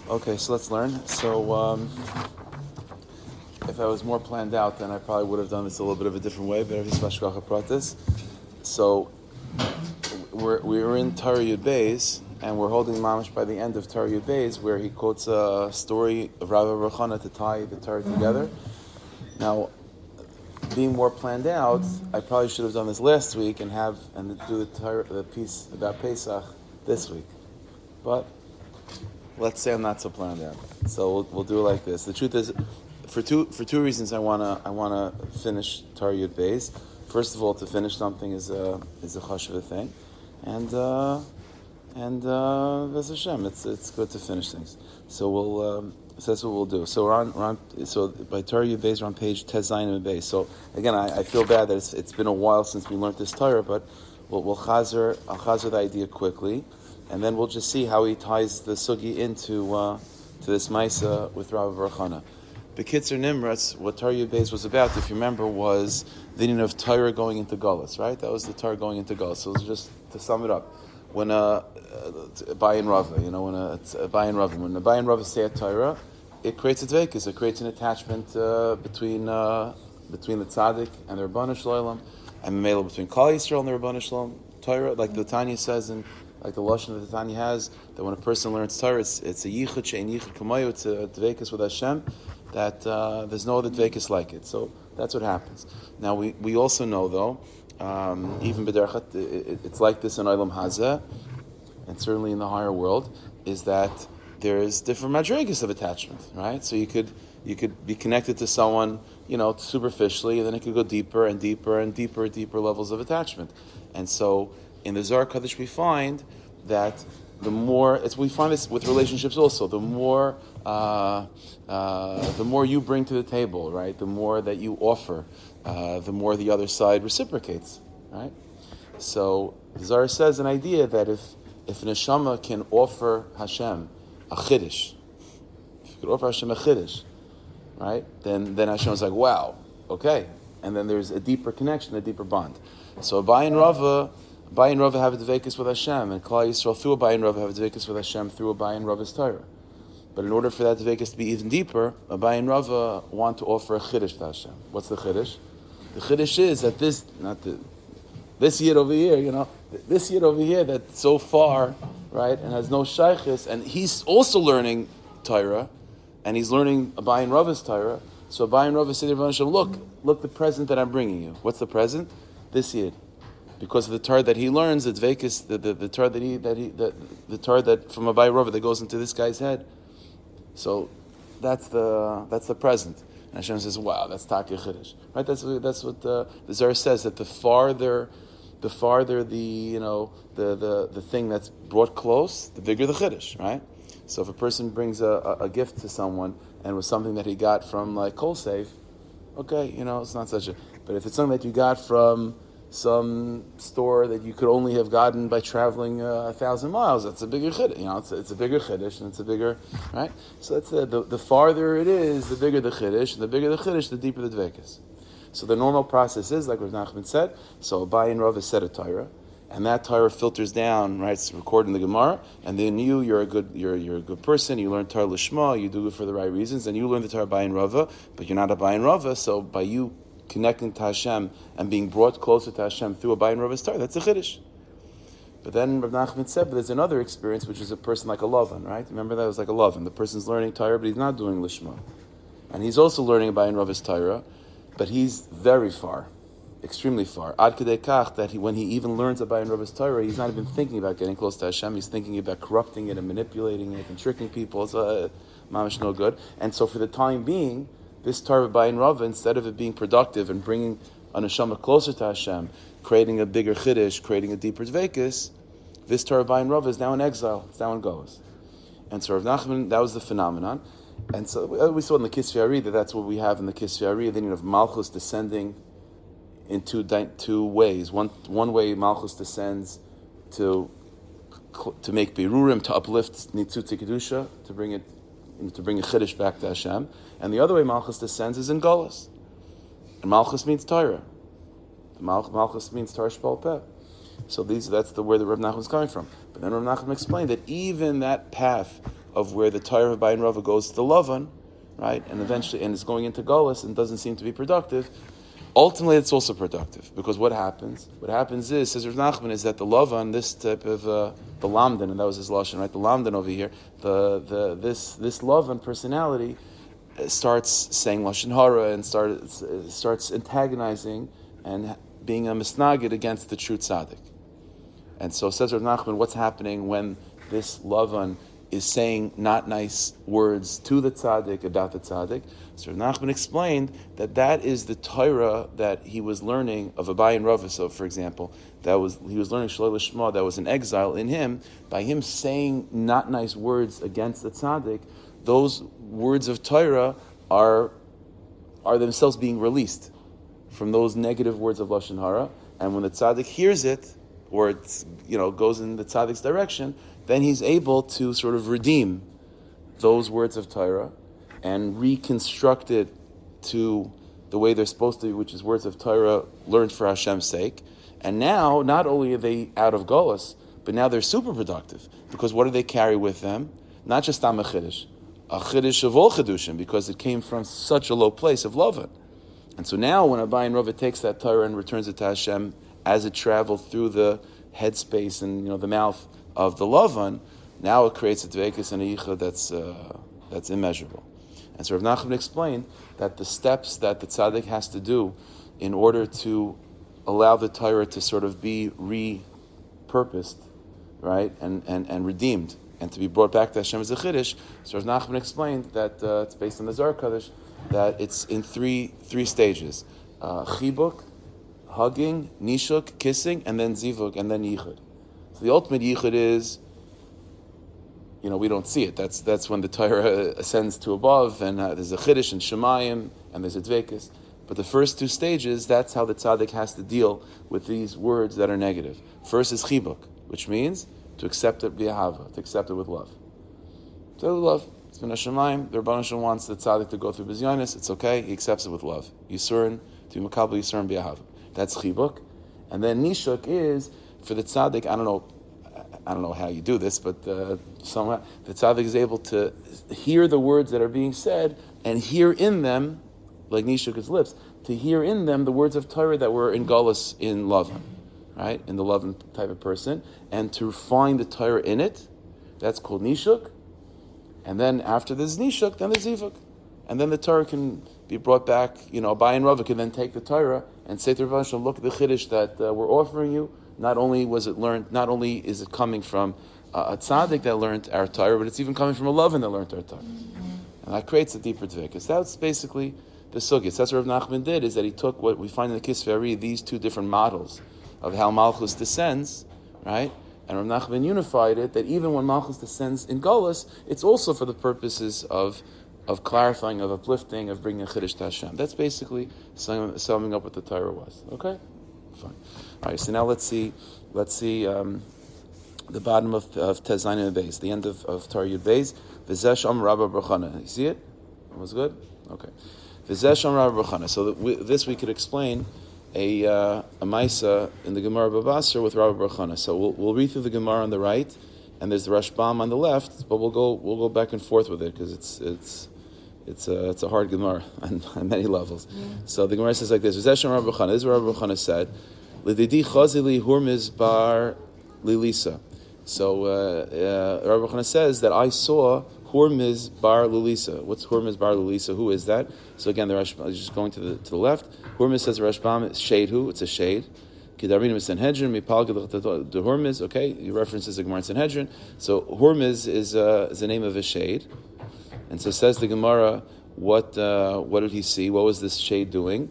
Okay, so let's learn. So, if I was more planned out, then I probably would have done this a little bit of a different way. But everything's Mashkacha Pratis. So, we're in Torah Yud Beis, and we're holding Mamash by the end of Torah Yud Beis, where he quotes a story of Rabbi Rechana to tie the Torah together. Now, being more planned out, I probably should have done this last week and do the piece about Pesach this week. But let's say I'm not so planned out, so we'll do it like this. The truth is, for two reasons, I wanna finish Torah Yud Beis. First of all, to finish something is a chashuv thing, and B'ez Hashem, it's good to finish things. So so that's what we'll do. So so by Torah Yud Beis, we're on page Tez Zayin and Beis. So again, I feel bad that it's been a while since we learned this Torah, but I'll chazer the idea quickly, and then we'll just see how he ties the sugi into to this Maisa with Rabbi Rechana. B'Kitzer Nimratz, what Torah Yud Beis was about, if you remember, was the meaning of Torah going into Galus, right? That was the Torah going into Galus. So just to sum it up, when Bayin Rava, when a Bayin Rava say a Torah, it creates a dveikus. It creates an attachment between the tzaddik and the Rabbanu Shalom, and Mimela between Klal Yisrael and the Rabbanu Shalom. Torah, like the Tanya says, and like the lashon that the Tanya has, that when a person learns Torah, it's a yichud she'ein yichud kamayu. It's a dveikus with Hashem that there's no other dveikus like it. So that's what happens. Now we also know though. Even b'derchat, it's like this in Olam Hazeh, and certainly in the higher world, is that there is different madrigas of attachment, right? So you could be connected to someone, superficially, and then it could go deeper and deeper and deeper levels of attachment. And so in the Zohar Kadosh we find that we find this with relationships also. The more you bring to the table, right? The more that you offer, the more the other side reciprocates, right? So the Zohar says an idea that if a neshama can offer Hashem a chiddush, if you could offer Hashem a chiddush, right? Then Hashem is like, wow, okay, and then there's a deeper connection, a deeper bond. So Bayin Rava have a dveikus with Hashem, and Klal Yisrael through a Bayin Rava have a dveikus with Hashem through a Bayin Rava's Torah. But in order for that dveikus to be even deeper, a Bayin Rava want to offer a chiddush to Hashem. What's the chiddush? The chiddush is that this yid over here, this yid over here that's so far, right, and has no shaykhis, and he's also learning Torah, and he's learning a Bayin Rava's Torah. So a Bayin Rava said to Hashem, look the present that I'm bringing you. What's the present? This yid. Because of the Torah that he learns, the dveikus, the Torah the Torah that from a Bayin Rava that goes into this guy's head. So that's the present. And Hashem says, "Wow, that's Taki Chiddush." Right? That's what the Zohar says, that the farther the thing that's brought close, the bigger the Chiddush. Right? So if a person brings a gift to someone and it was something that he got from like Kolsafe, okay, it's not such a. But if it's something that you got from some store that you could only have gotten by traveling 1,000 miles, that's a bigger chiddush. It's a bigger chiddush, and it's a bigger, right? So that's the farther it is, the bigger the chiddush, and the bigger the chiddush, the deeper the dveikus. So the normal process is, like Rav Nachman said, so a Bayin Rav is said a Torah, and that Torah filters down, right? It's recorded in the Gemara, and then you're a good person. You learn Torah Lishma, you do it for the right reasons, and you learn the Torah Bayin Rava, but you're not a Bayin Rava, so by you connecting to Hashem and being brought closer to Hashem through a Bayin Rava's Torah, that's a chiddush. But then Rav Nachman said, but there's another experience, which is a person like a Lavan, right? Remember that was like a Lavan. The person's learning Torah, but he's not doing Lishma. And he's also learning a Bayin Rava's Torah, but he's very far, extremely far. Ad Kedei Kach, that when he even learns a Bayin Rava's Torah, he's not even thinking about getting close to Hashem. He's thinking about corrupting it and manipulating it and tricking people. It's mamish no good. And so for the time being, this Torah Bayin Rava, instead of it being productive and bringing a neshama closer to Hashem, creating a bigger chiddush, creating a deeper dveikus, this Torah Bayin Rava is now in exile. It's now in Golos. And so Rav Nachman, that was the phenomenon. And so we saw in the Kisvei Ari that that's what we have in the Kisvei Ari. Then you have Malchus descending in two ways. One way Malchus descends to make Berurim, to uplift Nitzutzi Kedusha, to bring a chiddush back to Hashem, and the other way Malchus descends is in Golos, and Malchus means Torah. Malchus means Torah Sheba'al Peh. So that's where the Reb Nachman is coming from. But then Reb Nachman explained that even that path of where the Torah of Abaye and Rava goes to the Lavan, right? And eventually, and it's going into Golus and doesn't seem to be productive. Ultimately, it's also productive, because what happens? What happens is, says Rav Nachman, is that the Lavan, this type of the Lamdan, and that was his lashon, right? The Lamdan over here, this Lavan personality starts saying lashon hara and starts antagonizing and being a misnagid against the true tzaddik. And so says Rav Nachman, what's happening when this Lavan is saying not nice words to the tzaddik about the tzaddik? So Rav Nachman explained that is the Torah that he was learning of Abaye and Rava. So, for example, he was learning Shalei Lishma, that was an exile in him. By him saying not nice words against the tzaddik, those words of Torah are themselves being released from those negative words of lashon hara. And when the tzaddik hears it, or it goes in the tzaddik's direction, then he's able to sort of redeem those words of Torah and reconstruct it to the way they're supposed to be, which is words of Torah learned for Hashem's sake. And now, not only are they out of Golus, but now they're super productive. Because what do they carry with them? Not just a chiddush of all chidushim, because it came from such a low place of Lavan. And so now, when Abaye and Rava takes that Torah and returns it to Hashem, as it traveled through the headspace and the mouth of the Lavan, now it creates a dveikus and a yichud that's immeasurable. And so Rav Nachman explained that the steps that the tzaddik has to do in order to allow the Torah to sort of be repurposed, right, and redeemed, and to be brought back to Hashem as a chiddush. So Rav Nachman explained that it's based on the Zohar Kadosh, that it's in three stages: chibuk, hugging, nishuk, kissing, and then zivug, and then yichud. So the ultimate yichud is, we don't see it. That's when the Torah ascends to above, and there's a chiddush and shemayim, and there's a dveikus. But the first two stages, that's how the tzaddik has to deal with these words that are negative. First is chibuk, which means to accept it b'ahava, to accept it with love. To love. It's been a shemayim. The Rebbeinu Shalom wants the tzaddik to go through bizyonis. It's okay. He accepts it with love. Yisurin, to be makabel yisurin b'ahava. That's chibuk. And then nishuk is, for the tzaddik, I don't know how you do this, but somehow the tzaddik is able to hear the words that are being said and hear in them, like Nishuk's lips, to hear in them the words of Torah that were in Galus in Lavan, right? In the Lavan type of person, and to find the Torah in it. That's called Nishuk. And then after there's Nishuk, then there's Zivuk. And then the Torah can be brought back. Abaye and Rava can then take the Torah and say to Rebbeinu Shalom, look at the chiddush that we're offering you. Not only was it learned, not only is it coming from a tzaddik that learned our Torah, but it's even coming from a Lavan that learned our Torah. And that creates a deeper dveikus. That's basically the sugis. That's what Rav Nachman did, is that he took what we find in the Kisvei Ari, these two different models of how Malchus descends, right? And Rav Nachman unified it, that even when Malchus descends in Golus, it's also for the purposes of clarifying, of uplifting, of bringing a chiddush to Hashem. That's basically summing up what the Torah was. Okay? Fine. All right, so now let's see the bottom of Tez Zayin and Beis, the end of Torah Yud Beis. V'zeh Am Rabba Brachana. You see it? That was good? Okay. V'zeh Am Rabba Brachana. So this we could explain a Maisa in the Gemara Bava Basra with Rabba Brachana. So we'll read through the Gemara on the right, and there's the Rashbam on the left, but we'll go back and forth with it, because it's a hard Gemara on many levels. Yeah. So the Gemara says like this: V'zeh Am Rabba Brachana. This is what Rabba Brachana said. L'didi chazili hurmiz bar lilisa. So Rabbi Chana says that I saw Hurmiz bar Lulisa. What's Hurmiz bar Lulisa? Who is that? So again, the Rashbam is just going to the left. Hurmiz says the Rashbam is shade. Who? It's a shade. Kidarim Sanhedrin mipal the Hurmiz. Okay, he references the Gemara in Sanhedrin. So Hurmiz is the name of a shade, and so says the Gemara. What did he see? What was this shade doing?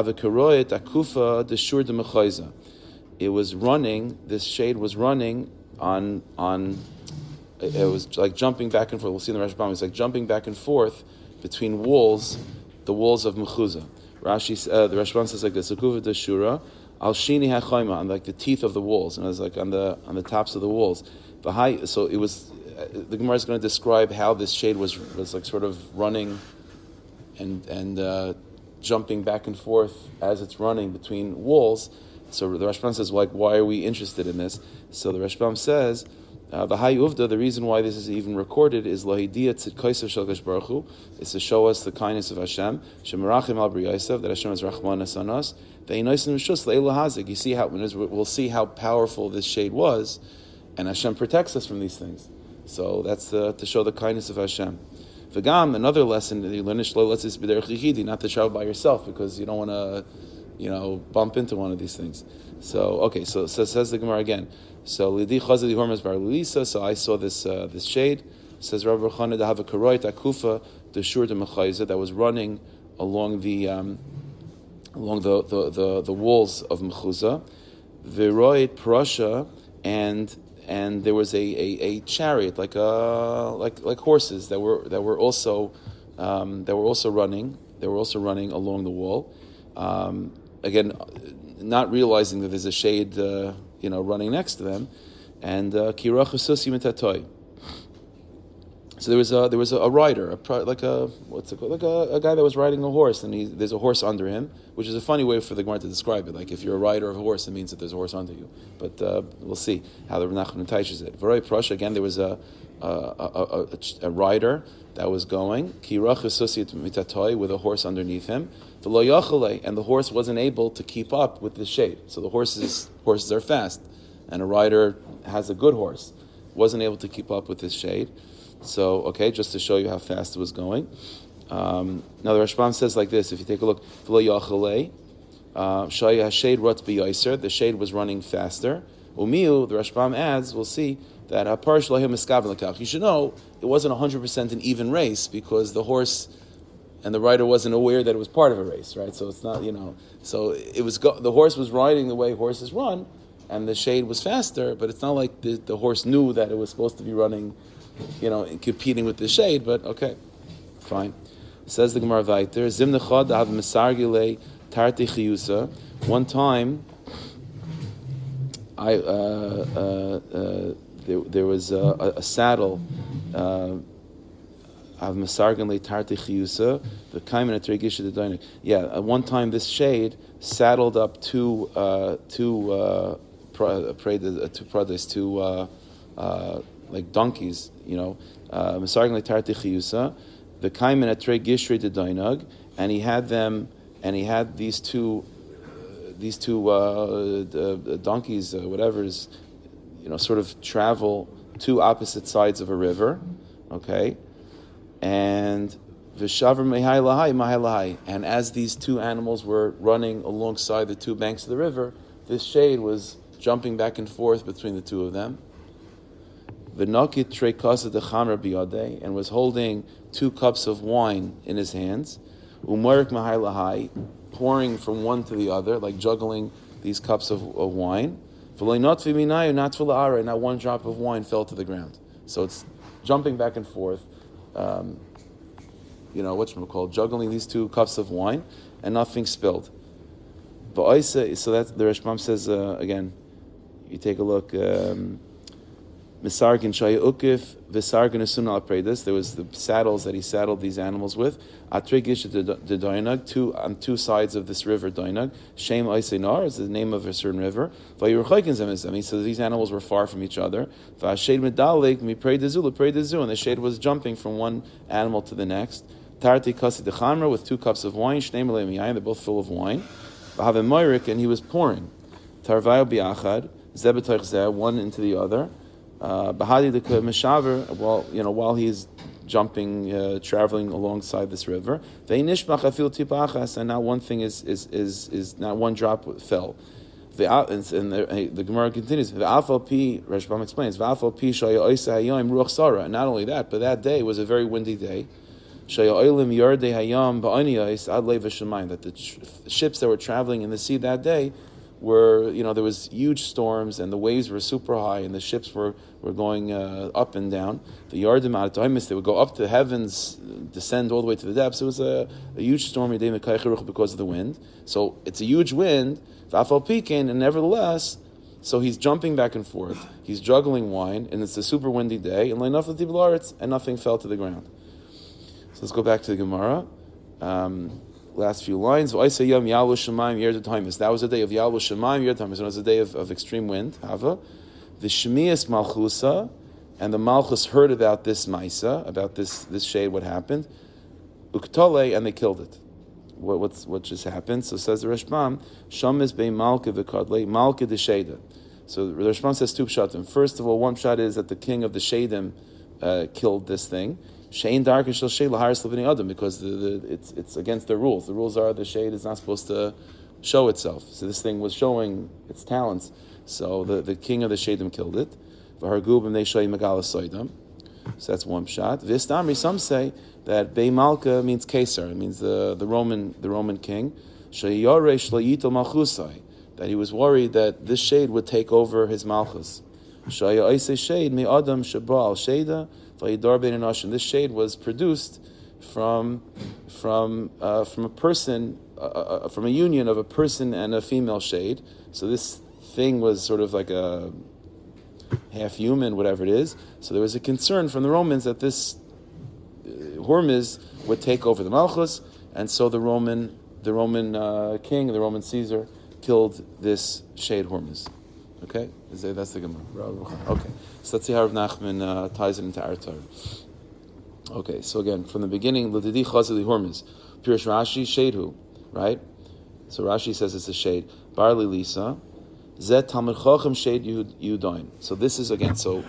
It was running. This shade was running on. It was like jumping back and forth. We'll see in the Rashbam. It's like jumping back and forth between walls, the walls of Mechuzah. Rashi, the Rashbam says like this: Akuva deshura al shini hachayma, on like the teeth of the walls, and it was like on the tops of the walls. So it was. The Gemara is going to describe how this shade was like sort of running and jumping back and forth as it's running between walls. So the Rashbam says, like, why are we interested in this? So the Rashbam says The Hayuvda, the reason why this is even recorded is Lahidiyah Tzidkaisav Shel Kadosh Baruch Hu, is to show us the kindness of Hashem. Shemerachim al B'Yosef, that Hashem is Rachmanas on us. Ve'inoisin Mishus Le'ila Hazik. You see how we'll see how powerful this shade was, and Hashem protects us from these things. So that's to show the kindness of Hashem. V'gam, another lesson that you learn is not to travel by yourself because you don't want to, bump into one of these things. So so says the Gemara again. So Lidi Chazali Hormas Bar Lulisa. So I saw this shade. Says Rabbi Chana to have a karoit akufa the shur de mechayza that was running along the walls of Mechuzah. Veroit Prussia and there was a chariot like horses that were also running. They were also running along the wall. Again, not realizing that there's a shade, running next to them, and kirach ususi mitatoy. So there was a rider, a guy that was riding a horse, and there's a horse under him, which is a funny way for the Gemara to describe it. Like if you're a rider of a horse, it means that there's a horse under you. But we'll see how the Nachman teaches it. V'roi Prussia, again, there was a rider that was going kirach ususi mitatoy with a horse underneath him. And the horse wasn't able to keep up with the shade. So the horses are fast, and a rider has a good horse, wasn't able to keep up with this shade. So, just to show you how fast it was going. Now the Rashbam says like this, if you take a look, the shade was running faster. Umiu, the Rashbam adds, we'll see, that you should know it wasn't 100% an even race because the horse and the rider wasn't aware that it was part of a race, right? So it's not, so it was the horse was riding the way horses run, and the shade was faster, but it's not like the horse knew that it was supposed to be running, competing with the shade, but okay, fine. Says the Gemara Vayter, Zim nechad have mesargile tarti chiyusa. One time, there was a saddle. Av Masargan le Tarti Chiyusa, the Kaiman at Regisha the Dainik. Yeah, at one time this shade saddled up two like donkeys, Masargan le Tarti Chiyusa, the Kaiman at Regisha the Dainig, and he had these two donkeys, whatever, sort of travel two opposite sides of a river, okay? And Vishavar Mehai Lahai, Mahai Lahai. And as these two animals were running alongside the two banks of the river, this shade was jumping back and forth between the two of them. V'nakit Trekasa de Chamra Biyadeh, and was holding 2 cups of wine in his hands. Umarik Mahai Lahai, pouring from one to the other, like juggling these cups of wine. Not one drop of wine fell to the ground. So it's jumping back and forth. Juggling these 2 cups of wine, and nothing spilled. But so that the Rashbam says again. You take a look. Misargin Shaya Ukif, Visargin Asuna Alpredis. There was the saddles that he saddled these animals with. Atrigish de Dainag, on 2 sides of this river Dainag. Shem Aisenar is the name of a certain river. So these animals were far from each other. Vashed Medalig, Mi Predezu, and the shade was jumping from one animal to the next. Tarti Kasi de Chamra with 2 cups of wine, Shnei Melei Miyayin, they're both full of wine. Vahave Moirik, and he was pouring. Tarvayo Biachad, Zebetoich Zeh, one into the other. Bahadi the Meshaver, while he's jumping, traveling alongside this river, and not one thing is not one drop fell. The Gemara continues. The Rashbam explains. Not only that, but that day was a very windy day. That the ships that were traveling in the sea that day were, there was huge storms and the waves were super high and the ships were going up and down. The Yardim out of they would go up to the heavens, descend all the way to the depths. It was a huge stormy day because of the wind. So it's a huge wind, and nevertheless, so he's jumping back and forth. He's juggling wine, and it's a super windy day, and nothing fell to the ground. So let's go back to the Gemara. Last few lines. That was the day of Yalu Shemaim Yer Tamis. It was a day of extreme wind. Hava. The Shmias Malchusa. and the Malchus heard about this Maisa, about this shade, what happened, Uktale, and they killed it. What just happened? So says the Rashbam, Sham is bei Malka v'kadle, Malka de Sheda. So the Rashbam says two pshatim. First of all, one pshat is that the king of the Shedim killed this thing. Shein dark and shel shade laharis lebnei adam, because it's against their rules. The rules are the shade is not supposed to show itself. So this thing was showing its talents. So the king of the Shedim killed it. V'hargu b'mnei shei megala soidam. So that's one pshat. V'istamri, some say that Bei Malka means Caesar. It means the Roman king. Sheyore shlayito malchusai, that he was worried that this shade would take over his malchus. Shaya oisei shade me adam shabal sheda v'yidar ben enashim. This shade was produced from a person, from a union of a person and a female shade. So this thing was sort of like a half human, whatever it is. So there was a concern from the Romans that this Hormuz would take over the Malchus, and so the Roman king, the Roman Caesar, killed this shade Hormuz. Okay, that's the Gemara. Okay, so let's see how Rav Nachman ties it into our Torah. Okay, so again, from the beginning, L'didi Chazali Hormuz, Pirush Rashi Shadehu, right? So Rashi says it's a shade. Barli Lisa. Zet Talmud Chacham Shade Yehudain. So this is again. So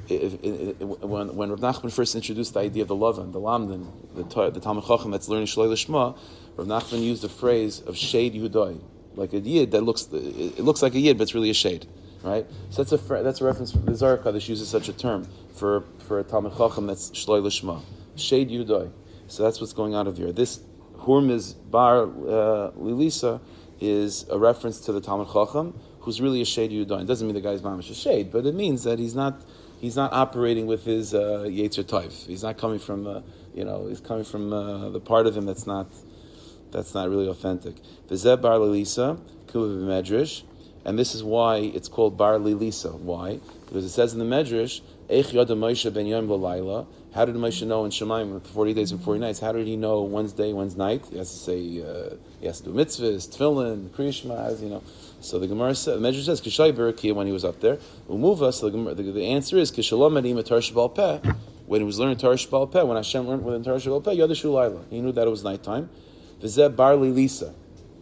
when Rav Nachman first introduced the idea of the Lavan, the Lamdan, the Talmud Chacham that's learning Shloi Lishma, Rav Nachman used the phrase of Shade Yehudain, like a yid that looks like a yid, but it's really a shade, right? So that's a reference. The Zohar Kadosh uses such a term for a Talmud Chacham that's Shloi Lishma, Shade Yehudain. So that's what's going on over here. This Hormuz Bar Lilisa is a reference to the Talmud Chacham, who's really a shade Yudain. It doesn't mean the guy's mamish a shade, but it means that he's not operating with his Yetzer Tov. He's not coming from he's coming from the part of him that's not really authentic. The Zeb Bar Lilisa Kuv Medrash, and this is why it's called Bar Lilisa. Why? Because it says in the Medrash, Eich Yada Moshe Ben Yom V'Layla. How did Moshe know in Shemaim 40 days and 40 nights? How did he know one's day, one's night? He has to say, he has to do mitzvahs, tefillin, kriyishma, So the Gemara says, the Medrash says, Kishay Berakia when he was up there. Umuva, so the answer is, Kishalom Adim Torah Shebal Peh, when he was learning Torah Shebal Peh, when Hashem learned within Torah Shebal Peh, Yadashu Laila. He knew that it was nighttime. V'zeh Barli Lisa.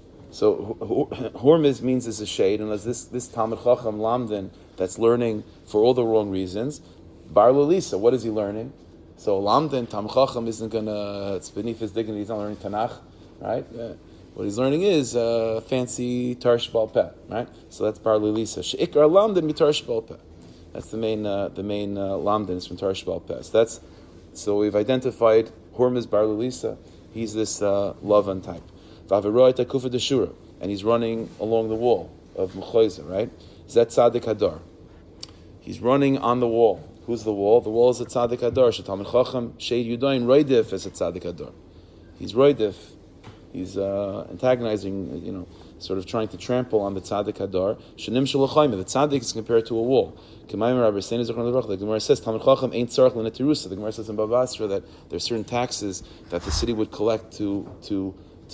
So Hormuz means it's a shade, and as this Talmud Chacham Lamdan that's learning for all the wrong reasons, Barli Lisa, what is he learning? So Lamdan, Talmud Chacham isn't it's beneath his dignity, he's not learning Tanakh, right? Yeah. What he's learning is fancy Torah Shebal Peh, right? So that's Bar Lilisa. She'ikar Lamdan mi Torah Shebal Peh. That's the main Lamdan is from Torah Shebal Peh. So we've identified Hormuz Bar Lilisa. He's this Lavan type. V'averoy takufa deshura, and he's running along the wall of Mechoiza, right? Zet Tzadik Hadar. He's running on the wall. Who's the wall? The wall is a Tzadik Hadar. Shetalmid Chacham Shade Yudain Roidif as a Tzadik Hadar. He's Roidif. He's antagonizing, sort of trying to trample on the Tzadik Hadar. Shanim Shalachayim. The Tzadik is compared to a wall. The Gemara says Talmid Chacham ain't tzarich l'netirusa. The Gemara says in Bava Basra that there are certain taxes that the city would collect for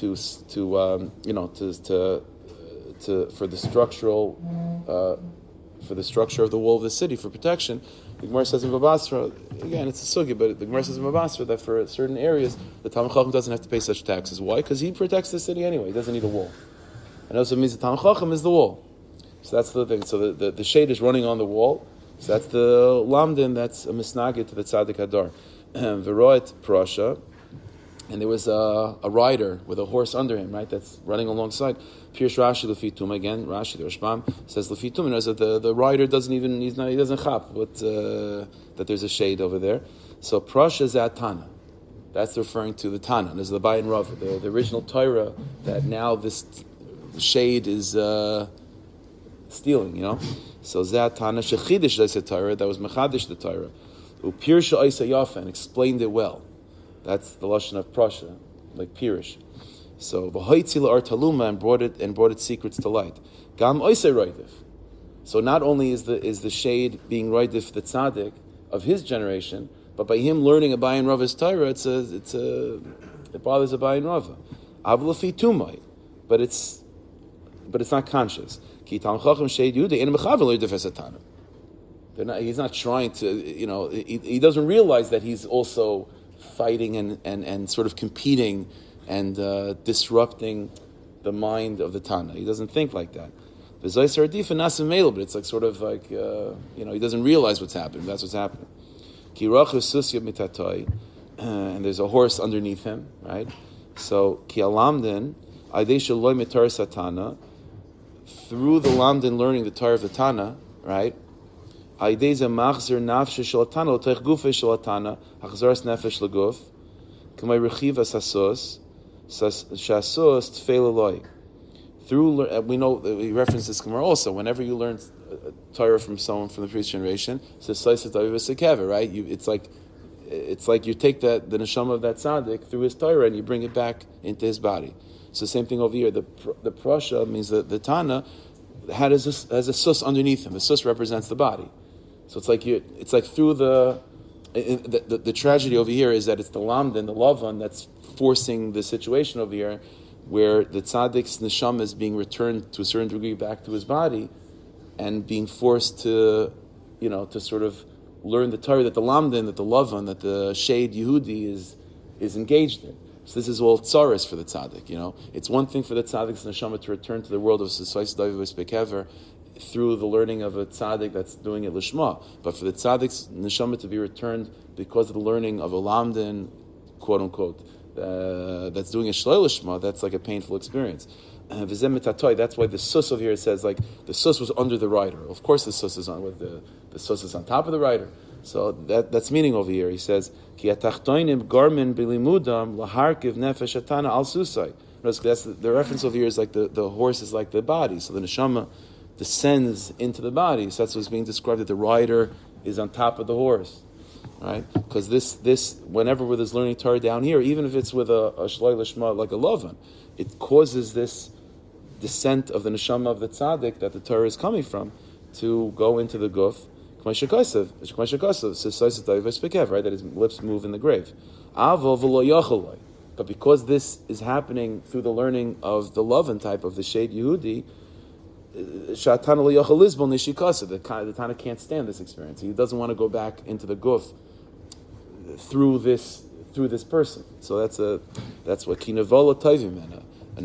the structure of the wall of the city for protection. The Gemara says in Bava Basra, again it's a sugi, but the Gemara says in Bava Basra that for certain areas the Talmid Chacham doesn't have to pay such taxes. Why? Because he protects the city anyway. He doesn't need a wall. And also it means the Talmid Chacham is the wall. So that's the thing. So the shade is running on the wall. So that's the lamdin. That's a misnagit to the Tzadik Hadar. Veroit Prasha. And there was a rider with a horse under him, right? That's running alongside. Pirush Rashi Lefitum again. Rashi the Rashbam says Lefitum, knows that the rider he doesn't chap that there's a shade over there. So Prasha is at Tana. That's referring to the Tana. There's the Bayin Rav, the original Torah that now this shade is stealing. So Zat Tana Shechidish Leisa Torah, that was Mechadish the Torah. Upirsha Isa Yafa, and explained it well. That's the lashon of Prasha, like Pirish. So v'hoitzila ar taluma, and brought its secrets to light. Gam oisei roidif. So not only is the shade being roidif the tzaddik of his generation, but by him learning a Bayin Rava's Torah, it bothers a Bayin Rava. Avlafi tumai, but it's not conscious. Ki Talmid Chacham shade Yuda in mechavel roidif esatana. He's not trying to, he doesn't realize that he's also fighting and sort of competing and disrupting the mind of the Tana. He doesn't think like that. But it's like sort of like, he doesn't realize what's happening. That's what's happening. And there's a horse underneath him, right? So, ki alamdin, aidesha loy mitar satana, through the lamdin learning the Torah of the Tana, right? Aideza machzer nafshe shalatana, l'teich gufe shalatana, achzaras nefesh leguf, kamay rechiva sasos, shasos tfeil loy. Through, we know, we reference this Gemara also, whenever you learn Torah from someone from the previous generation, it's right? It's like you take the neshama of that tzaddik through his Torah and you bring it back into his body. So the same thing over here. The prasha means that the Tana has a sus underneath him. The sus represents the body. So it's like through the tragedy over here is that it's the lamdan, the lavan, that's forcing the situation over here, where the tzaddik's neshama is being returned to a certain degree back to his body, and being forced to sort of learn the Torah that the lamdan, that the lavan, that the shade Yehudi is engaged in. So this is all tzaris for the tzaddik. It's one thing for the tzaddik's neshama to return to the world of Sosais David Bekever through the learning of a tzaddik that's doing it lishma, but for the tzaddik's neshama to be returned because of the learning of a lamdan, quote unquote, that's doing a shloi lishma, that's like a painful experience. That's why the sus over here says like the sus was under the rider. Of course, the sus is on with the sus is on top of the rider. So that's meaning over here. He says ki atachtoinim garmin bilimudam laharkiv nefesh atana al susai. That's the reference over here is like the horse is like the body. So the neshama descends into the body. So that's what's being described, that the rider is on top of the horse. Right? Because this whenever with this learning Torah down here, even if it's with a shloi lishma like a lovan, it causes this descent of the neshama of the tzaddik that the Torah is coming from to go into the guf, right? That his lips move in the grave. But because this is happening through the learning of the lovan type of the shade Yehudi, the Tana can't stand this experience. He doesn't want to go back into the guf through this person. So that's what kinavola tovim,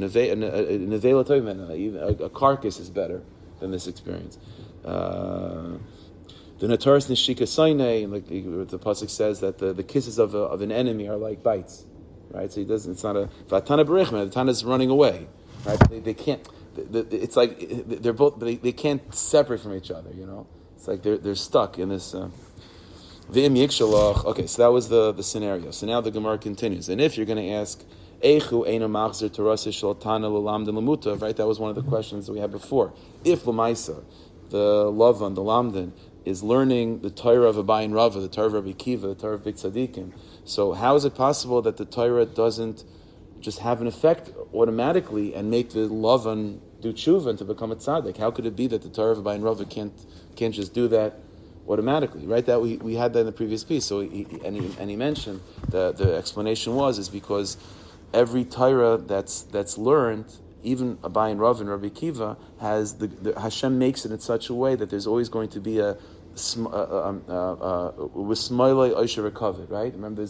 a carcass is better than this experience. The Nataris Nishika Saine, like the pasuk says, that the kisses of an enemy are like bites, right? So he doesn't. It's not a vatana berichma. The Tana is running away, right? They can't. It's like they're both. They can't separate from each other. It's like they're stuck in this. Okay, so that was the scenario. So now the Gemara continues, and if you're going to ask, Eichu eino machzer torasi shel Tana l'lamdin l'mutav, right? That was one of the questions that we had before. If l'maisa, the lavan, the lamdin, is learning the Torah of Abayin Rava, the Torah of Rabbi Kiva, the Torah of Beit Tzadikim, so how is it possible that the Torah doesn't just have an effect automatically and make the lavan do tshuva to become a tzaddik? How could it be that the Torah of Abayin Rava can't just do that automatically, right? That we had that in the previous piece. So he mentioned the explanation is because every Torah that's learned, even Abayin Rav and Rabbi Kiva, has the Hashem makes it in such a way that there's always going to be a Wismailai Oisher Recovered, right? Remember,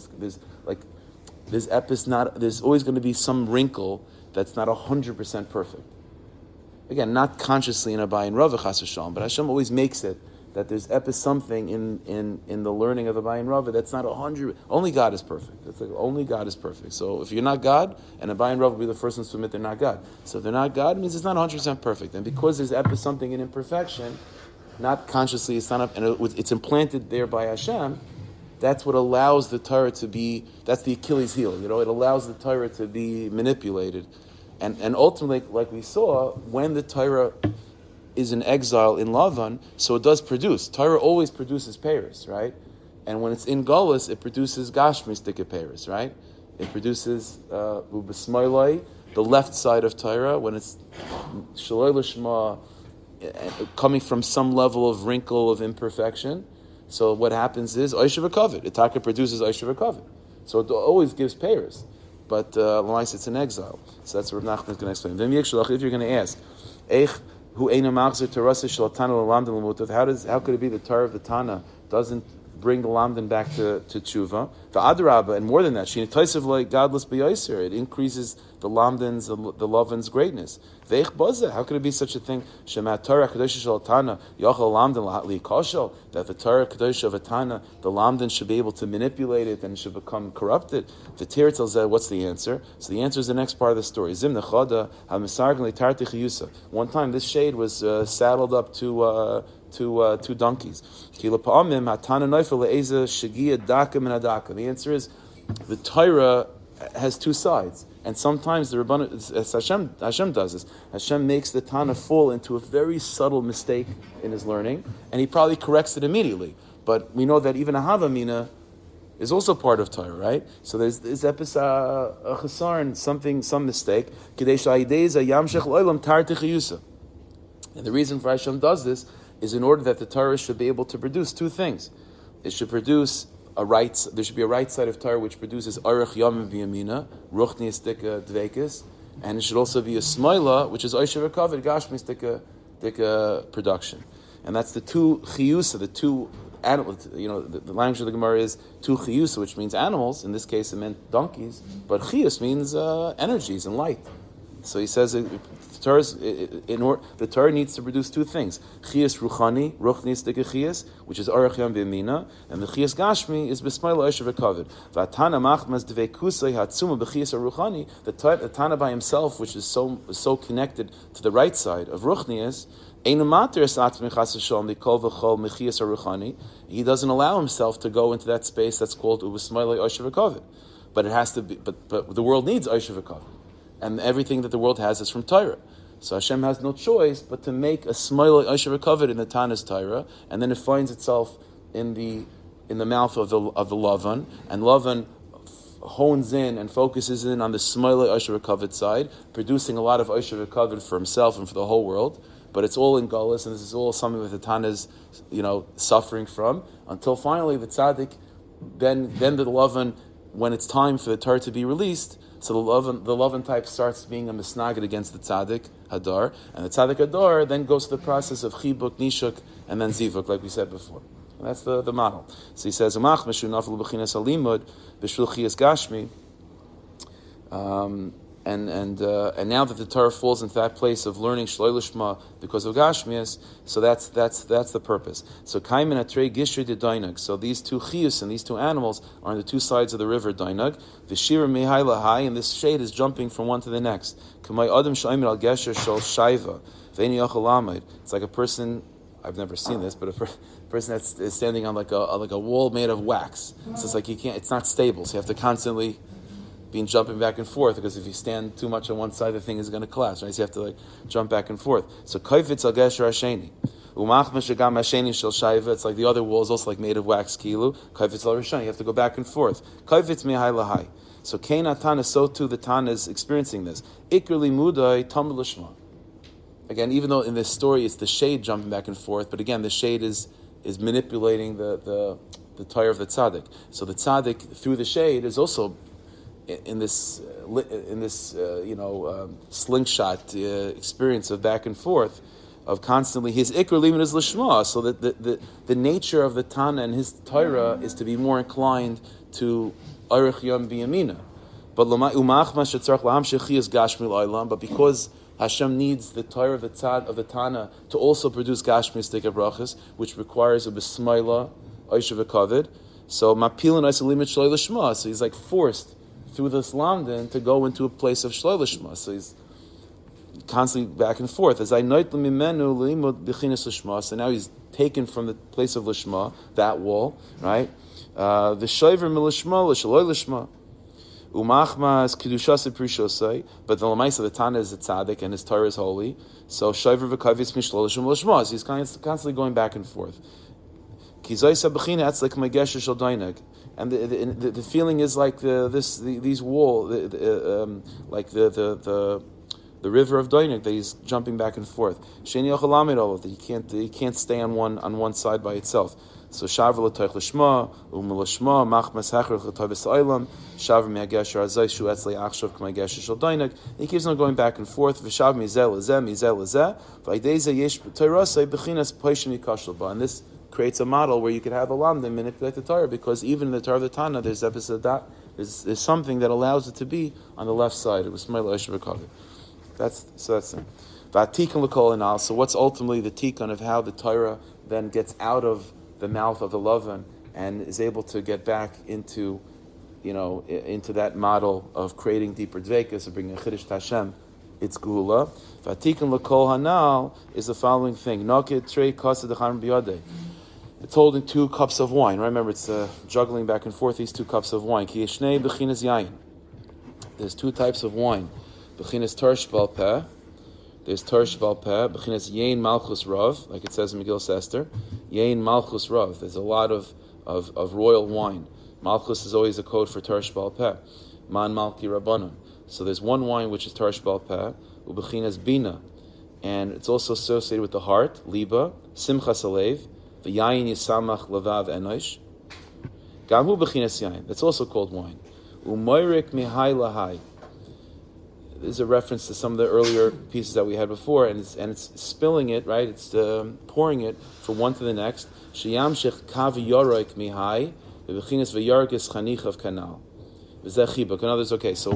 there's always going to be some wrinkle that's not 100% perfect. Again, not consciously in Abayin Rav Chas v'Shalom, but Hashem always makes it that there's something in the learning of Abayin Rava that's not 100. Only God is perfect. It's like only God is perfect. So if you're not God, and Abayin Rava will be the first ones to admit they're not God. So if they're not God, it means it's not 100% perfect. And because there's something in imperfection, not consciously, it's not, and it's implanted there by Hashem. That's what allows the Torah to be. That's the Achilles heel. It allows the Torah to be manipulated, and ultimately, like we saw, when the Torah is in exile in Lavan, so it does produce. Torah always produces peiros, right? And when it's in Galus, it produces Gashmi stika peiros, right? It produces Ubesmailai, the left side of Torah, when it's Shaloi Lishma, coming from some level of wrinkle of imperfection. So what happens is Oishav Kavod. Itaka produces Oishav Kavod. So it always gives peiros. But it's in exile. So that's what Rav Nachman is going to explain. If you're going to ask, Who Eina Machzir Terasa Shel Tana L'Lamdan L'Mutav. How could it be the Torah of the Tana doesn't bring the Lamdan back to tshuva? The Adarabba, and more than that, Shina Taisav like godless b'yaiser. It increases the Lamdan's, the Lavan's greatness. Veich Baza. How could it be such a thing? Shemat Torah Kadosh Shel Tana Yachal Lamdan Li'Koshel. That the Torah Kadosh of a Tana, the Lamdan should be able to manipulate it and should become corrupted. The Torah tells that. What's the answer? So the answer is the next part of the story. Zim Nechada HaMesargan Li'Tarti Chiyusa. One time, this shade was saddled up to two donkeys. The answer is the Torah has two sides, and sometimes the Rabbanan, Hashem does this. Hashem makes the Tana fall into a very subtle mistake in his learning, and he probably corrects it immediately. But we know that even a Havamina is also part of Torah, right? So there's episode a chasarn, some mistake. And the reason for Hashem does this is in order that the Torah should be able to produce two things. It should produce there should be a right side of Torah which produces Arach Yamim V'Yamina, Ruchni Stika Dvekis, and it should also be a Smaila, which is Oisha Rekavit, Gashmi Stika production. And that's the two Chiyusa, the two animals, the language of the Gemara is two Chiyusa, which means animals. In this case it meant donkeys, but Chiyus means energies and light. So he says the Torah needs to produce two things: Chiyas Ruchani, Ruchnis Chiyas, which is Arach Yam B'Yamina, and the Chiyas Gashmi is B'Smaila Oishav V'Kavod. V'Atana Machmas Dveikusay Hatzuma B'Chiyas Ruchani. The Tana by himself, which is so connected to the right side of Ruchnias, he doesn't allow himself to go into that space that's called Ubasmaila Oishav V'Kavod. But it has to be. But the world needs Oishav V'Kavod. And everything that the world has is from Torah. So Hashem has no choice but to make a Smaila Oishav V'Kavod in the Tana's Torah, and then it finds itself in the mouth of the Lavan, and Lavan hones in and focuses in on the Smaila Oishav V'Kavod side, producing a lot of Oishav V'Kavod for himself and for the whole world. But it's all in Gullus, and this is all something that the Tana is, suffering from, until finally the Tzaddik, then the Lavan, when it's time for the Torah to be released, so the Lavan type starts being a misnagid against the Tzaddik Hadar, and the Tzaddik Hadar then goes to the process of Chibuk, Nishuk, and then Zivuk, like we said before. And that's the model. So he says, Umach Meshu Nafel B'chinas Alimud B'shul Chiyas Gashmi. And now that the Torah falls into that place of learning Shloi Lishma because of Gashmias, so that's the purpose. So Kaimin Atrei Gishri de Dainag. So these two chiyus and these two animals are on the two sides of the river Dainag. The Shira Mehai Lahai, and this shade is jumping from one to the next. Kamai Adam Shaimir Al Gesher Shal Shaiva Veini Yachalamed. It's like a person. I've never seen this, but a person that's standing on like a wall made of wax. So it's like it's not stable. So you have to constantly being jumping back and forth, because if you stand too much on one side, the thing is going to collapse, right? So you have to jump back and forth. So kaifitz al gesher hasheni, umachmas shagam hasheni shel shaiva. It's like the other wall is also made of wax kilu. Kaifitz al rishon. You have to go back and forth. Kaifitz mihai lahai. So kain atana, so too the Tana is experiencing this. Ikr limudai tamar lishma. Again, even though in this story it's the shade jumping back and forth, but again the shade is manipulating the Torah of the tzaddik. So the tzaddik through the shade is also in this slingshot experience of back and forth, of constantly his ikr limud is lishma. So that the nature of the Tana and his Torah is to be more inclined to arich yom b'yamina. But but because Hashem needs the Torah of the Tana to also produce gashmi stika brachas, which requires a besmaila oishav v'kavod. So mapilin oisalimit shloi lishma. So he's forced through this lamdan to go into a place of shloi lishma. So he's constantly back and forth. As I noit l'mimenu l'imud b'chinas lishma. So now he's taken from the place of lishma, that wall, right? The shoiver milishma l'shloi lishma. Umachmas kedushas prishosai. But the lamaisa, the Tana is a tzaddik and his Torah is holy. So shoiver v'kavis mishloi lishma. So he's constantly going back and forth. Kizaisa b'china it's like my gesher shel dainag. And the feeling is like these wall, like the river of Dainag that he's jumping back and forth. Sheni Yochalamed all of it. He can't stay on one side by itself. So shaver l'toich l'shma, l'shma, machmas hecher l'tovis oilam, shaver mi'agesher azay shu etzli achshav k'ma'agesher shel dainik. He keeps on going back and forth. V'shav mizel l'zeh, v'aydeze yesh Torasei b'chinas poishim yikashel ba. And this creates a model where you could have a lamdim manipulate the Torah, because even in the Torah of the Tana, there's something that allows it to be on the left side. It was Shmuel Esher V'Kaveh. That's it. V'atikon l'kol enal. So what's ultimately the tikon of how the Torah then gets out of the mouth of the Lavan and is able to get back into that model of creating deeper dveikus, of bringing a chiddush to Hashem. It's gula. V'atikon l'kol hanal is the following thing: Naked trei kasa d'chan biyadei. It's holding 2 cups of wine. Remember, it's juggling back and forth these 2 cups of wine. Ki yeshnei b'chinas yayin. There's 2 types of wine. B'chinas tarsh bal peh. There's tarsh bal peh. B'chinas yain malchus rav, like it says in Megillah Esther. Yain malchus rav. There's a lot of royal wine. Malchus is always a code for tarsh bal peh. Man malki rabbanon. So there's one wine which is tarsh bal peh. U'b'chinas bina. And it's also associated with the heart. Liba. Simchas alev. V'yayin yisamach lavav enosh. Gamhu b'chinas yayin. That's also called wine. U'moirik mihai lahai. This is a reference to some of the earlier pieces that we had before, and it's spilling it, right? It's pouring it from one to the next. Sheyamshich kavi yoroik mihai v'chinas v'yargis chanichav kanal. V'zechibuk. In others, okay. So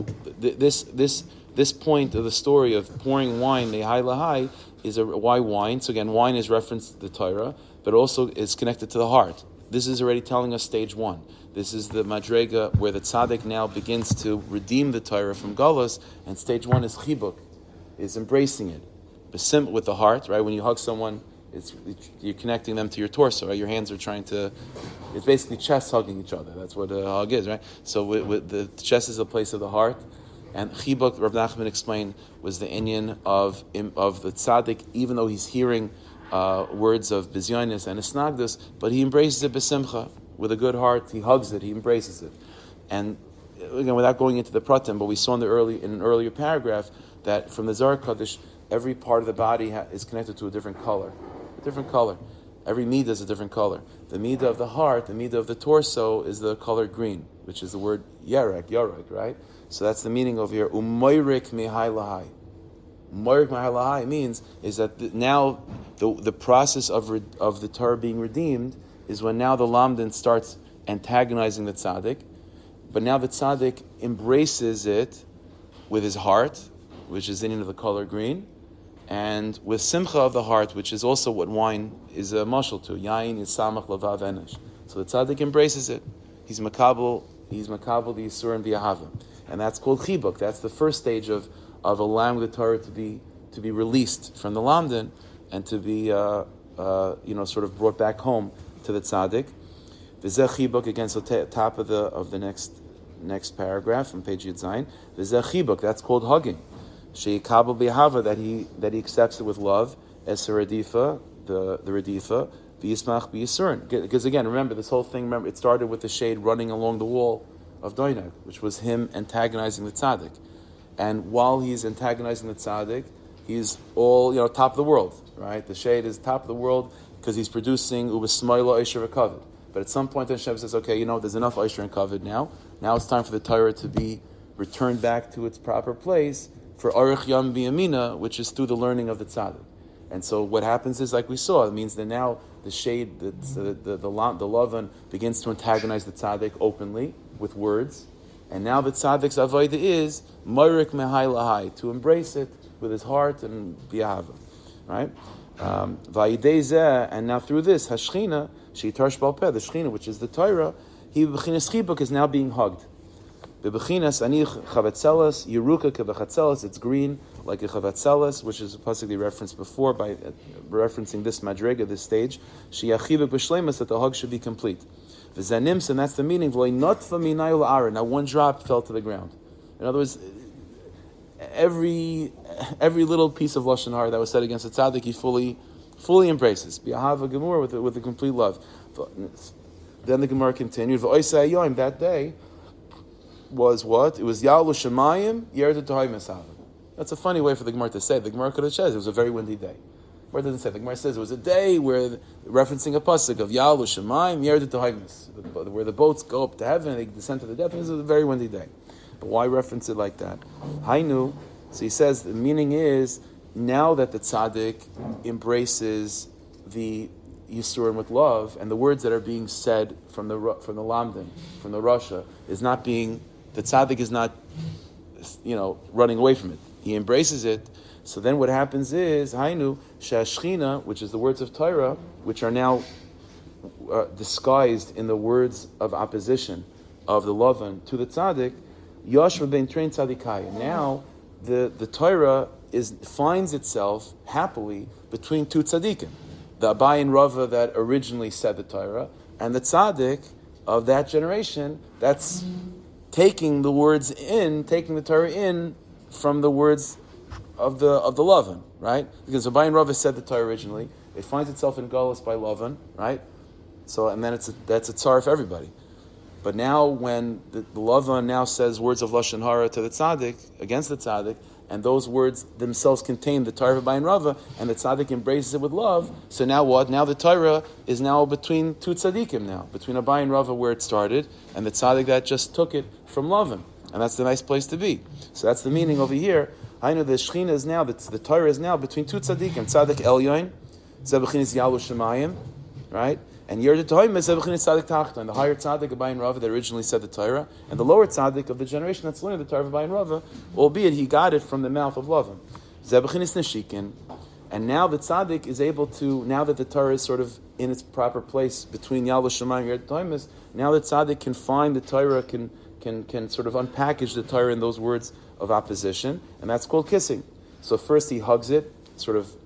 this point of the story of pouring wine mihai lahai is why wine. So again, wine is reference to the Torah, but also is connected to the heart. This is already telling us stage 1. This is the madrega where the tzaddik now begins to redeem the Torah from galus, and stage 1 is chibuk, is embracing it. Besim with the heart, right? When you hug someone, you're connecting them to your torso, right? Your hands are it's basically chest hugging each other. That's what a hug is, right? So with the chest is a place of the heart, and chibuk, Rav Nachman explained, was the inyan of the tzaddik, even though he's hearing words of bizyonis and esnagdus, but he embraces it besimcha, with a good heart. He hugs it, he embraces it. And again, without going into the pratim, but we saw in an earlier paragraph that from the Zohar Kodesh, every part of the body is connected to a different color. Every midah is a different color. The midah of the heart, the midah of the torso, is the color green, which is the word yarek, right? So that's the meaning of here. Umoirik mihai lahai. Moirik mihai lahai means is that now the process of the Torah being redeemed is when now the lamdin starts antagonizing the tzaddik, but now the tzaddik embraces it with his heart, which is in the color green, and with simcha of the heart, which is also what wine is a mashal to. Yain is samach lavav enish. So the tzaddik embraces it. He's makabel the yisurim b'ahava, and that's called chibuk. That's the first stage of allowing the Torah to be released from the lamdin and to be sort of brought back home to the tzaddik. V'zeh chibuk, again, so top of the next paragraph from page Yud Zayin. V'zeh chibuk, that's called hugging. Sheikabel b'ahava, that he accepts it with love. Es radifa, the radifa. V'yismach b'yisurin. Because again, remember this whole thing. Remember, it started with the shade running along the wall of Doinag, which was him antagonizing the tzaddik. And while he's antagonizing the tzaddik, he's all top of the world, right? The shade is top of the world, because he's producing ubesmayla Eisher v'Kavod. But at some point, Hashem says, okay, there's enough Eisher and Kavod now. Now it's time for the Torah to be returned back to its proper place for Aruch Yam B'Yamina, which is through the learning of the tzaddik. And so what happens is, like we saw, it means that now the shade, the Lavan begins to antagonize the tzaddik openly with words. And now the tzaddik's avodah is Moirik Mehai Lahai, to embrace it with his heart and bi'ahava, right? And now through this, Hashchina, Sheitarsh Balpeh, the Shechina, which is the Torah, B'chinas Chibuk is now being hugged. B'chinas Ani Chavetzeles, Yeruka Kevachatzeles, it's green like a Chavetzeles, which is possibly referenced before by referencing this madrega, this stage. Sheyachibuk B'shleimus, that the hug should be complete. V'zanims, and that's the meaning. V'loi notfa minayul ara. Now one drop fell to the ground. In other words, every little piece of lashon hara that was said against the tzaddik, he fully embraces. B'ahava gemur with a complete love. Then the Gemara continued. V'oisei yoim, that day was what? It was Yalu Shemayim Yerdu Tohay Mesava. That's a funny way for the Gemara to say it. The Gemara could have said it was a very windy day. Where it doesn't say. The Gemara says it was a day where, referencing a pasuk of Yalu Shemaim Yerdet Tohaimis, where the boats go up to heaven and they descend to the depths. It was a very windy day. But why reference it like that? Hainu. So he says the meaning is now that the tzaddik embraces the Yisurim with love, and the words that are being said from the Lamdim, from the Rasha, is not being, the tzaddik is not, running away from it. He embraces it. So then what happens is, Hainu, Shashchina, which is the words of Torah, which are now disguised in the words of opposition of the Lavan to the tzaddik, Yoshua ben Train Tzaddikai. Now the Torah finds itself happily between two tzaddikim. The Abai and Rava that originally said the Torah, and the tzaddik of that generation that's taking the Torah in from the words of the Lavan, right? Because Abai and Rava said the Torah originally. It finds itself in Galus by Lavan, right? So, and then that's a tzar for everybody. But now when the Lavan now says words of Lashon Hara to the tzaddik, against the tzaddik, and those words themselves contain the Torah of Abai and Rava, and the tzaddik embraces it with love, so now what? Now the Torah is now between two tzaddikim now, between Abai and Rava where it started, and the tzaddik that just took it from Lavan. And that's the nice place to be. So that's the meaning over here. I know the Shechina is now, the Torah is now between two tzaddikim, tzaddik Elyon, Zebechinis Yalu Shemayim, right? And Yerdet Tohaimis Zebechinis Tzaddik Tachta, and the higher tzaddik of Abai and Rava that originally said the Torah, and the lower tzaddik of the generation that's learning the Torah of Abai and Rava, albeit he got it from the mouth of Lavan. Zebechinis Neshikin, and now the tzaddik is able to, now that the Torah is sort of in its proper place between Yalu Shemayim and Yerdet Tohaimis, now the tzaddik can find the Torah, can sort of unpackage the Torah in those words of opposition, and that's called kissing. So first he hugs it, sort of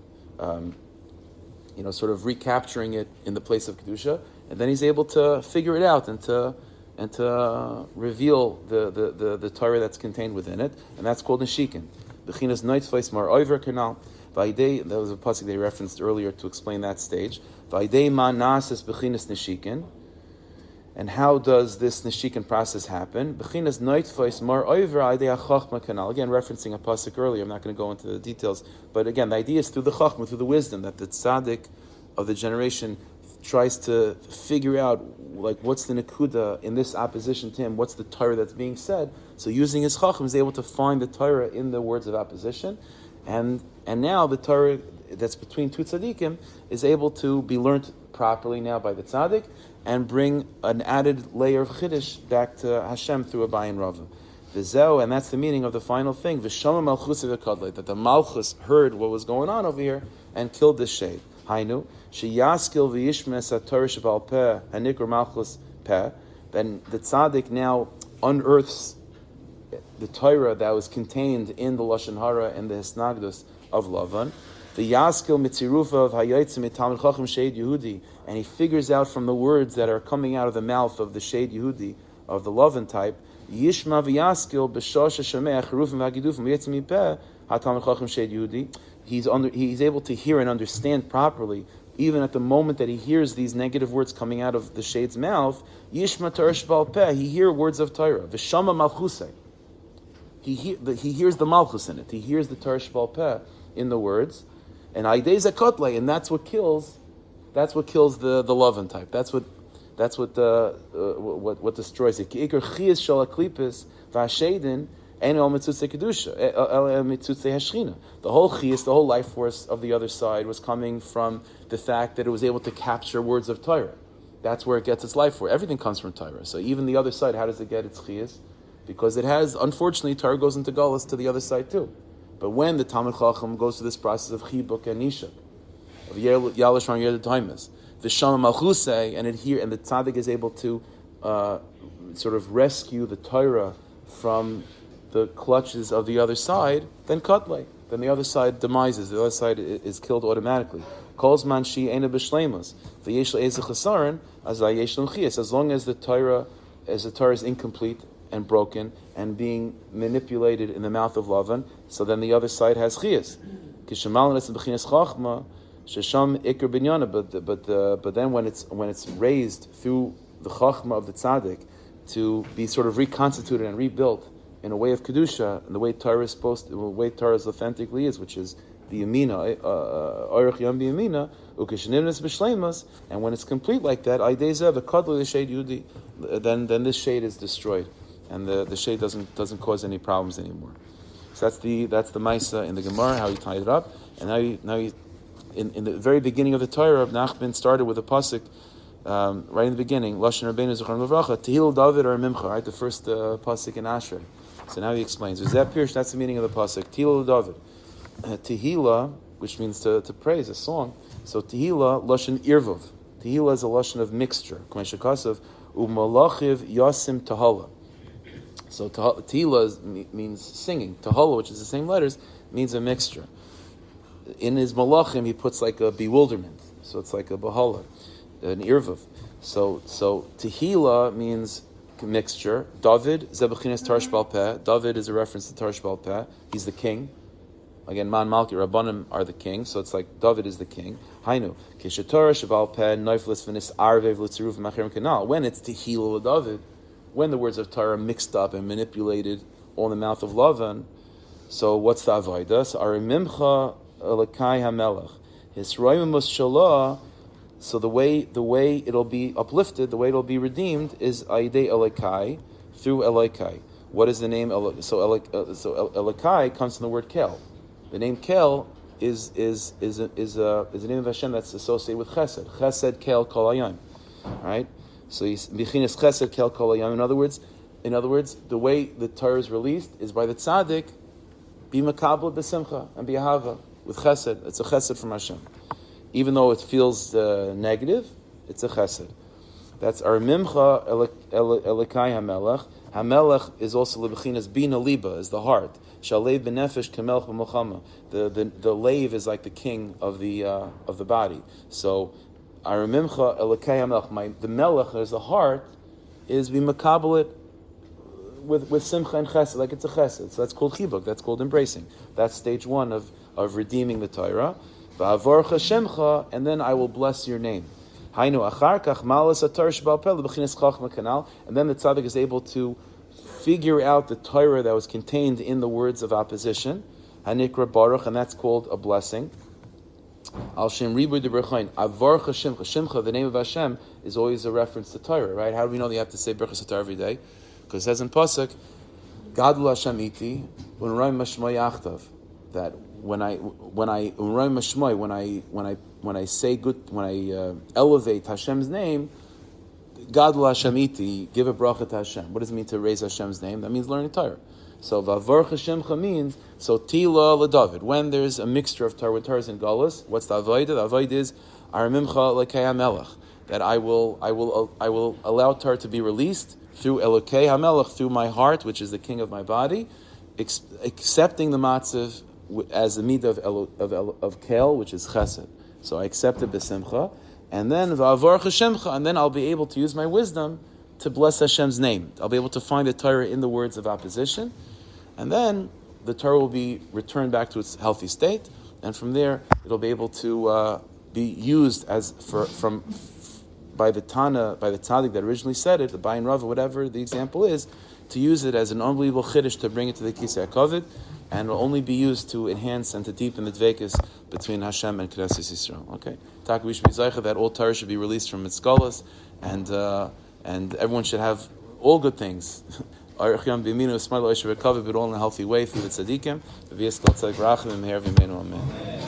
recapturing it in the place of kedusha, and then he's able to figure it out and to reveal the Torah that's contained within it, and that's called neshikin. Bechinas noitzvais mar over kanal. That was a pasuk they referenced earlier to explain that stage. Vaidei ma nasis bechinas neshikin. And how does this neshikin process happen? Bechinas noitzvais mar over idei achachma kanal. Again, referencing a pasuk earlier. I'm not going to go into the details, but again, the idea is through the chachma, through the wisdom that the tzaddik of the generation tries to figure out, like, what's the nekuda in this opposition to him, what's the Torah that's being said. So using his chacham, is able to find the Torah in the words of opposition, and now the Torah that's between two tzaddikim is able to be learned properly now by the tzaddik and bring an added layer of chiddush back to Hashem through Abai and Rava. V'zeu, and that's the meaning of the final thing. V'shama malchus v'kadlei, that the malchus heard what was going on over here and killed this shade. Hainu sheyaskil v'yishmes haTorah shebal peh hanikur malchus peh. Then the tzaddik now unearths the Torah that was contained in the Lashon Hara and the Hisnagdus of Lavan. The Yaskil mitzirufa of hayotzim mitalmid chacham Shed Yehudi, and he figures out from the words that are coming out of the mouth of the Shed Yehudi of the Lavan type. Yishma v'yaskil b'shosh hashameach harufim v'hagidufim v'yetzim mipeh hatalmid chacham Shed Yehudi. He's able to hear and understand properly, even at the moment that he hears these negative words coming out of the Shade's mouth. Yishma Torah shebal peh, he hears words of Torah. V'shama malchusei, he hears the malchus in it. He hears the Torah shebal peh in the words, and aidei zakotlei, and that's what kills the Lavan type. That's what destroys it. Ki'ikar chiyas shel haklipis v'hashedin. The whole chiyas, the whole life force of the other side was coming from the fact that it was able to capture words of Torah. That's where it gets its life force. Everything comes from Torah. So even the other side, how does it get its chiyas? Because it has, unfortunately, Torah goes into galus to the other side too. But when the Talmid Chacham goes through this process of chibuk and nishuk, of yalish ram yerdet tohaimis, the shama malchusei, and the tzaddik is able to sort of rescue the Torah from the clutches of the other side, then katlei. Then the other side demises. The other side is killed automatically. Calls man shi ena b'shleimus. V'yesh le'ezeh chasaron as v'yesh l'mchias. As long as the Torah is incomplete and broken and being manipulated in the mouth of Lavan, so then the other side has chiyas. Kishamal netzim b'chinas chachma shesham ikar binyana. But then when it's raised through the chachma of the tzaddik to be sort of reconstituted and rebuilt in a way of kedusha, and the way Torah is authentically is, which is b'yamina, Orech Yom b'yamina, ukeshenimnes b'shleimas, and when it's complete like that, Aideza v'kadlu the shade Yudi, then this shade is destroyed, and the shade doesn't cause any problems anymore. So that's the Maisa in the Gemara, how he tied it up, and now he in the very beginning of the Torah, Nachman started with a pasuk right in the beginning, Lashon Rabbeinu Zichron Levracha, Tehil David or Mimcha, right, the first pasuk in Ashrei. So now he explains. Zeh Pirsh, that's the meaning of the pasuk. Tehil David, Tehila, which means to praise, a song. So Tehila Lashon Irvav. Tehila is a lashon of mixture. Kameshakasav Umalachiv Yasim Tahala. So Tehila means singing. Tahala, which is the same letters, means a mixture. In his malachim, he puts like a bewilderment. So it's like a bahala, an irvav. So Tehila means mixture. David, Zebechinas Tarsh Bal Peh. David is a reference to Tarsh Bal Peh. He's the king. Again, Man Malki, Rabbanim are the king. So it's like David is the king. Hainu, Keshetorah Shabal Peh, Neiflis V'nis Arvev L'tziruf Machirim Kanal. When it's Tehila David, when the words of Torah are mixed up and manipulated on the mouth of Lavan, so what's the avodah? So Arimimcha Elakai HaMelech. Hisroim Shalah. So the way it'll be uplifted, the way it'll be redeemed is Aidei Elakai, through Elakai. What is the name? So Elakai comes from the word Kel. The name Kel is the name of Hashem that's associated with Chesed. Chesed Kel Kol Hayom. Right? So Bichinas Chesed Kel Kol Hayom. In other words, the way the Torah is released is by the tzaddik, be makabel b'simcha and be ahava with Chesed. It's a Chesed from Hashem. Even though it feels negative, it's a chesed. That's our mimcha elikai hamelech. Hamelech is also lebechinas bina liba, is the heart. Shalev benefesh kamelch b'milchama. The lave is like the king of the body. So our mimcha elikai hamelech. The melech is the heart, is be makabelit with simcha and chesed, like it's a chesed. So that's called chibuk. That's called embracing. That's stage one of redeeming the Torah. And then I will bless your name. And then the tzaddik is able to figure out the Torah that was contained in the words of opposition, hanikra baruch, and that's called a blessing. Al Shem Ribu de Berchain, Avarcha Shimcha. Shimcha, the name of Hashem, is always a reference to Torah, right? How do we know that you have to say Berchas Torah every day? Because it says in Pasuk, Gadol Hashem iti, Unrayim Mashma Yachtav, that when I elevate Hashem's name, Gadol Hashem iti, give a bracha to Hashem. What does it mean to raise Hashem's name? That means learning Torah. So Vavarcha Shemcha means, so Tila LeDavid. When there's a mixture of Torah with Torahs and Galus, what's the avodah? The avodah is Arimimcha Lekei HaMelech, that I will allow Torah to be released through Elokei HaMelech, through my heart, which is the king of my body, accepting the matzav as the midah of kel, which is chesed. So I accept it b'simcha, and then v'avarcha shemcha, and then I'll be able to use my wisdom to bless Hashem's name. I'll be able to find the Torah in the words of opposition, and then the Torah will be returned back to its healthy state, and from there it'll be able to be used as by the tzaddik that originally said it, the Bayin Rav, whatever the example is, to use it as an unbelievable chiddush to bring it to the Kisei HaKavod, and will only be used to enhance and to deepen the dveikus between Hashem and Knesset Yisrael. Okay, we should be zeicha that all Torah should be released from its scholars, and everyone should have all good things. But all in a healthy way through the tzaddikim.